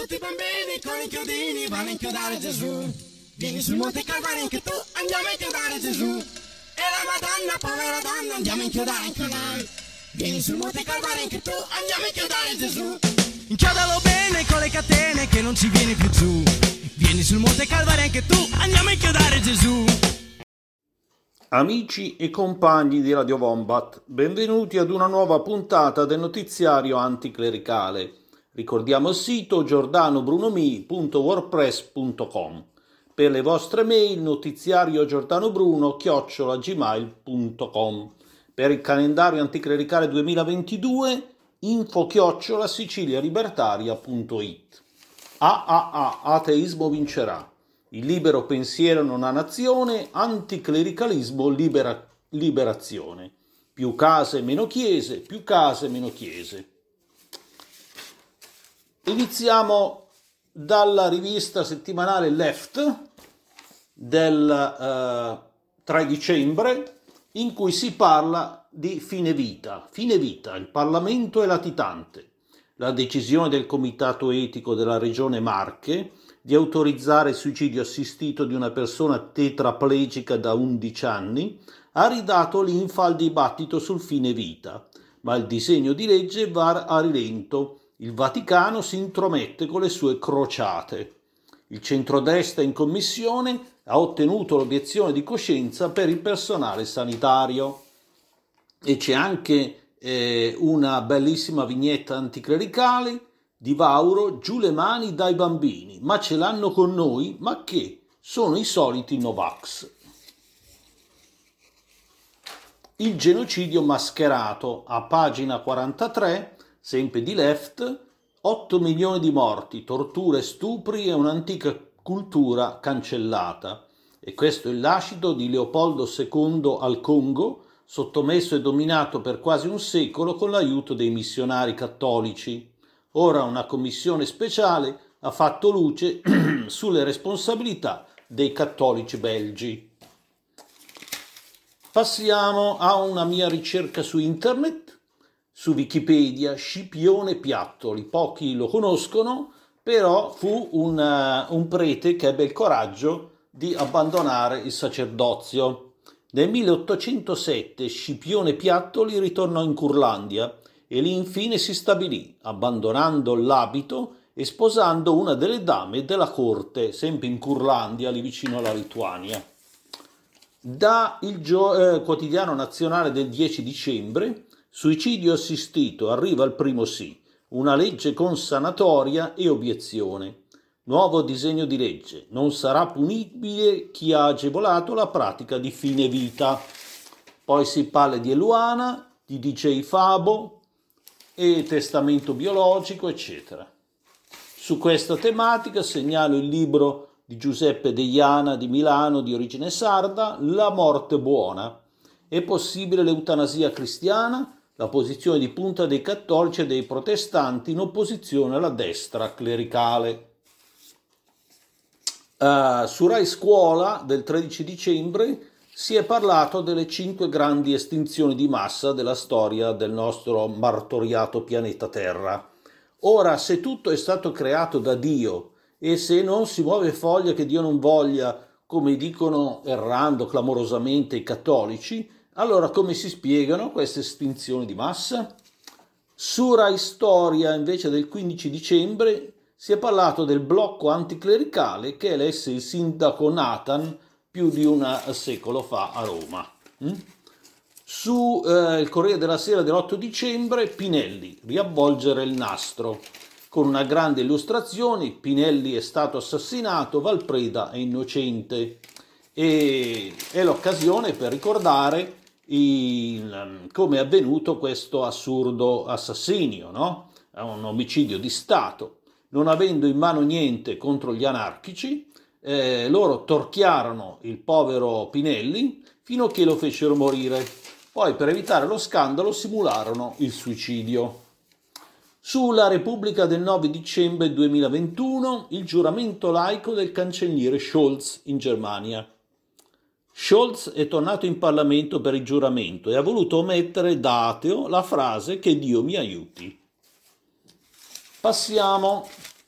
tutti i bambini con i chiodini vanno a inchiodare Gesù. Vieni sul Monte Calvario anche tu, andiamo a inchiodare Gesù. E la Madonna, povera donna, andiamo a inchiodare anche noi. Vieni sul Monte Calvario anche tu, andiamo a inchiodare Gesù. Inchiodalo bene con le catene che non ci vieni più giù. Vieni sul Monte Calvario anche tu, andiamo a inchiodare Gesù. Amici e compagni di Radio Wombat, benvenuti ad una nuova puntata del notiziario anticlericale. Ricordiamo il sito giordanobrunomi.wordpress.com. Per le vostre mail notiziariogiordanobruno@gmail.com. Per il calendario anticlericale 2022 info@sicilialibertaria.it. Ateismo vincerà. Il libero pensiero non ha nazione, anticlericalismo liberazione. Più case meno chiese, più case meno chiese. Iniziamo dalla rivista settimanale Left del 3 dicembre, in cui si parla di fine vita, il Parlamento è latitante. La decisione del Comitato Etico della Regione Marche di autorizzare il suicidio assistito di una persona tetraplegica da 11 anni ha ridato linfa al dibattito sul fine vita, ma il disegno di legge va a rilento. Il Vaticano si intromette con le sue crociate. Il centrodestra in commissione ha ottenuto l'obiezione di coscienza per il personale sanitario. E c'è anche una bellissima vignetta anticlericale di Vauro: giù le mani dai bambini, ma ce l'hanno con noi, ma che sono i soliti Novax. Il genocidio mascherato, a pagina 43, sempre di Left, 8 milioni di morti, torture, stupri e un'antica cultura cancellata. E questo è il lascito di Leopoldo II al Congo, sottomesso e dominato per quasi un secolo con l'aiuto dei missionari cattolici. Ora una commissione speciale ha fatto luce sulle responsabilità dei cattolici belgi. Passiamo a una mia ricerca su internet. Su Wikipedia, Scipione Piattoli, pochi lo conoscono, però fu un prete che ebbe il coraggio di abbandonare il sacerdozio. Nel 1807 Scipione Piattoli ritornò in Curlandia e lì infine si stabilì, abbandonando l'abito e sposando una delle dame della corte, sempre in Curlandia, lì vicino alla Lituania. Da il quotidiano nazionale del 10 dicembre, suicidio assistito, arriva il primo sì, una legge con sanatoria e obiezione. Nuovo disegno di legge, non sarà punibile chi ha agevolato la pratica di fine vita. Poi si parla di Eluana, di DJ Fabo e testamento biologico, eccetera. Su questa tematica segnalo il libro di Giuseppe Deiana di Milano, di origine sarda, La morte buona. È possibile l'eutanasia cristiana? La posizione di punta dei cattolici e dei protestanti in opposizione alla destra clericale. Su Rai Scuola del 13 dicembre si è parlato delle 5 grandi estinzioni di massa della storia del nostro martoriato pianeta Terra. Ora, se tutto è stato creato da Dio e se non si muove foglia che Dio non voglia, come dicono errando clamorosamente i cattolici, allora come si spiegano queste estinzioni di massa? Su Rai Storia invece del 15 dicembre si è parlato del blocco anticlericale che elesse il sindaco Nathan più di un secolo fa a Roma. Su il Corriere della Sera dell'8 dicembre, Pinelli, riavvolgere il nastro. Con una grande illustrazione, Pinelli è stato assassinato, Valpreda è innocente. E è l'occasione per ricordare come è avvenuto questo assurdo assassinio, no? È un omicidio di Stato. Non avendo in mano niente contro gli anarchici, loro torchiarono il povero Pinelli fino a che lo fecero morire. Poi, per evitare lo scandalo, simularono il suicidio. Sulla Repubblica del 9 dicembre 2021, il giuramento laico del cancelliere Scholz in Germania. Scholz è tornato in Parlamento per il giuramento e ha voluto omettere da ateo la frase "che Dio mi aiuti". Passiamo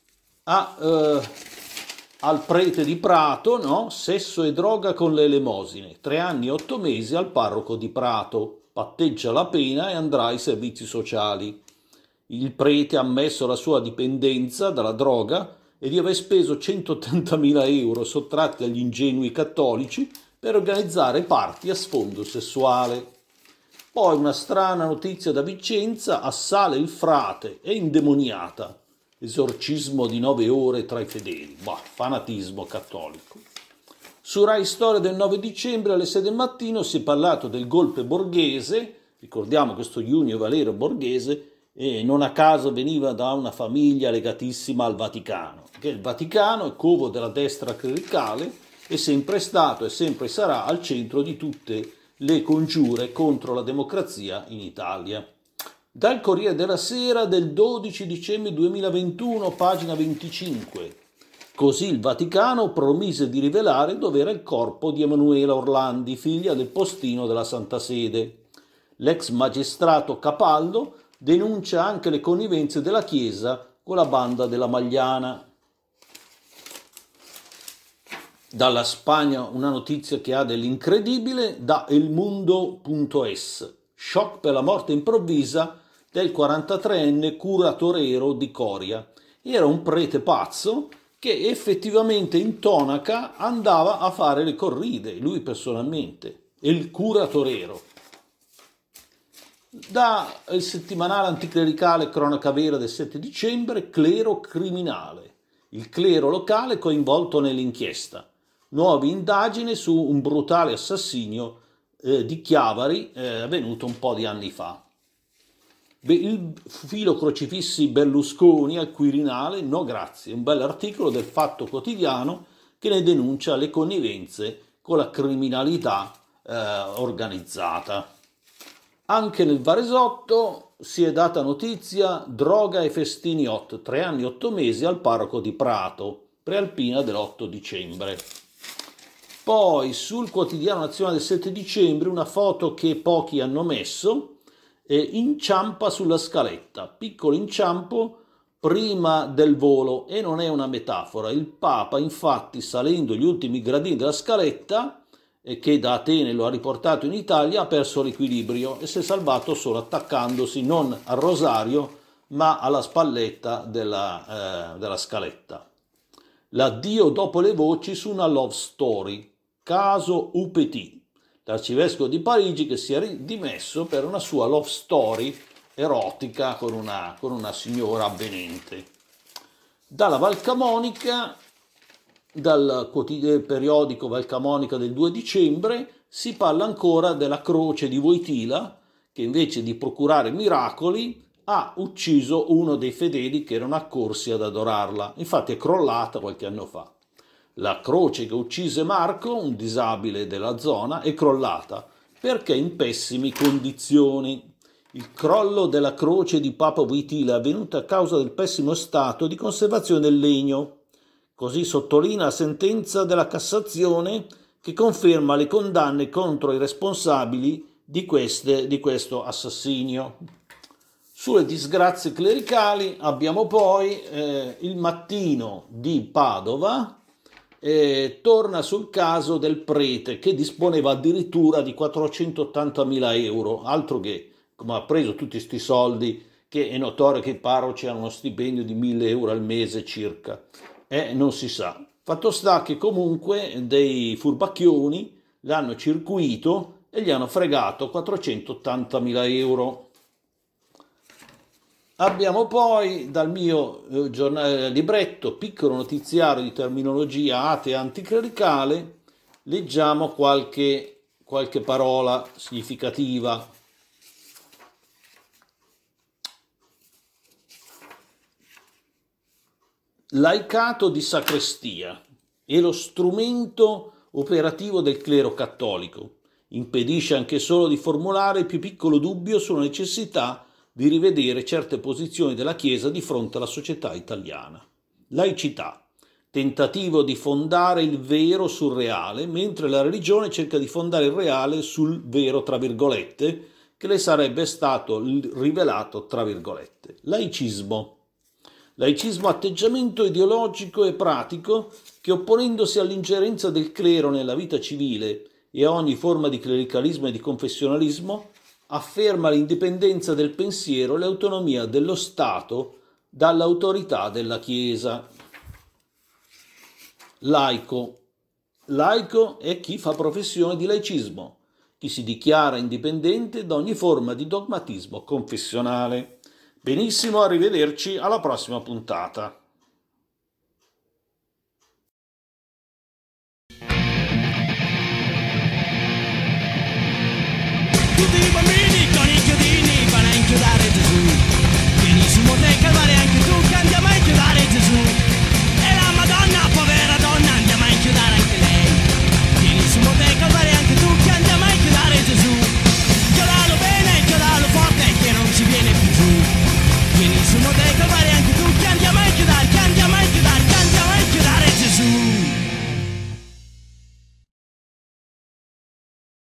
al prete di Prato, no? Sesso e droga con le elemosine, 3 anni e 8 mesi al parroco di Prato, patteggia la pena e andrà ai servizi sociali. Il prete ha ammesso la sua dipendenza dalla droga e di aver speso 180.000 euro sottratti agli ingenui cattolici per organizzare party a sfondo sessuale. Poi una strana notizia da Vicenza: assale il frate, è indemoniata. Esorcismo di 9 ore tra i fedeli. Fanatismo cattolico. Su Rai Storia del 9 dicembre alle 6 del mattino si è parlato del golpe Borghese. Ricordiamo questo Junio Valerio Borghese, e non a caso veniva da una famiglia legatissima al Vaticano, che il Vaticano è covo della destra clericale, è sempre stato e sempre sarà al centro di tutte le congiure contro la democrazia in Italia. Dal Corriere della Sera del 12 dicembre 2021, pagina 25. Così il Vaticano promise di rivelare dove era il corpo di Emanuela Orlandi, figlia del postino della Santa Sede. L'ex magistrato Capaldo denuncia anche le connivenze della Chiesa con la banda della Magliana. Dalla Spagna una notizia che ha dell'incredibile da elmundo.es. Shock per la morte improvvisa del 43enne curatorero di Coria. Era un prete pazzo che effettivamente in tonaca andava a fare le corride, lui personalmente, il curatorero. Da il settimanale anticlericale Cronaca Vera del 7 dicembre, clero criminale. Il clero locale coinvolto nell'inchiesta. Nuove indagini su un brutale assassinio di Chiavari avvenuto un po' di anni fa. Il filo crocifissi Berlusconi al Quirinale, no grazie, un bell'articolo del Fatto Quotidiano che ne denuncia le connivenze con la criminalità organizzata. Anche nel Varesotto si è data notizia: droga e festini hot, 3 anni e 8 mesi al parroco di Prato, prealpina dell'8 dicembre. Poi sul Quotidiano Nazionale del 7 dicembre una foto che pochi hanno messo, inciampa sulla scaletta, piccolo inciampo prima del volo, e non è una metafora. Il Papa infatti, salendo gli ultimi gradini della scaletta, che da Atene lo ha riportato in Italia, ha perso l'equilibrio e si è salvato solo attaccandosi non al rosario ma alla spalletta della scaletta. L'addio dopo le voci su una love story, caso UPT, l'arcivescovo di Parigi che si è dimesso per una sua love story erotica con una signora avvenente. Dalla Val Camonica, dal periodico Val Camonica del 2 dicembre, si parla ancora della croce di Wojtyla, che invece di procurare miracoli ha ucciso uno dei fedeli che erano accorsi ad adorarla. Infatti è crollata qualche anno fa. La croce che uccise Marco, un disabile della zona, è crollata perché in pessime condizioni. Il crollo della croce di Papa Wojtyla è avvenuto a causa del pessimo stato di conservazione del legno. Così sottolinea la sentenza della Cassazione, che conferma le condanne contro i responsabili di questo assassinio. Sulle disgrazie clericali abbiamo poi il Mattino di Padova, torna sul caso del prete che disponeva addirittura di 480.000 euro, altro che, come ha preso tutti questi soldi, che è notorio che i parroci hanno uno stipendio di 1.000 euro al mese circa. Non si sa. Fatto sta che comunque dei furbacchioni l'hanno circuito e gli hanno fregato 480.000 euro. Abbiamo poi dal mio libretto Piccolo notiziario di terminologia atea anticlericale, leggiamo qualche parola significativa. Laicato di sacrestia è lo strumento operativo del clero cattolico. Impedisce anche solo di formulare il più piccolo dubbio sulla necessità di rivedere certe posizioni della Chiesa di fronte alla società italiana. Laicità, tentativo di fondare il vero sul reale, mentre la religione cerca di fondare il reale sul vero, tra virgolette, che le sarebbe stato rivelato, tra virgolette. Laicismo, Laicismo atteggiamento ideologico e pratico che, opponendosi all'ingerenza del clero nella vita civile e a ogni forma di clericalismo e di confessionalismo, afferma l'indipendenza del pensiero e l'autonomia dello Stato dall'autorità della Chiesa. Laico. Laico è chi fa professione di laicismo, chi si dichiara indipendente da ogni forma di dogmatismo confessionale. Benissimo, arrivederci alla prossima puntata.